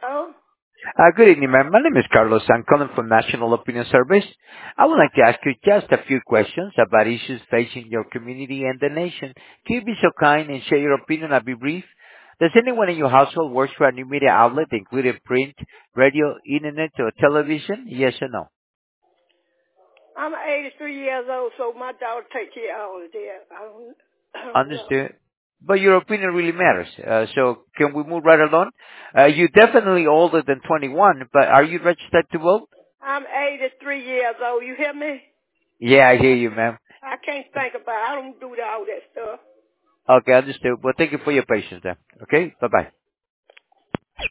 Hello? Good evening, ma'am. My name is Carlos. I'm calling from National Opinion Service. I would like to ask you just a few questions about issues facing your community and the nation. Can you be so kind and share your opinion? I'll be brief. Does anyone in your household work for a new media outlet, including print, radio, internet, or television? Yes or no? I'm 83 years old, so my daughter take care of all of that. I don't know. Understood. But your opinion really matters. So can we move right along? You're definitely older than 21, but are you registered to vote? I'm 83 years old. You hear me? Yeah, I hear you, ma'am. I can't think about it. I don't do all that stuff. Okay, understood. Well, thank you for your patience then. Okay, bye-bye.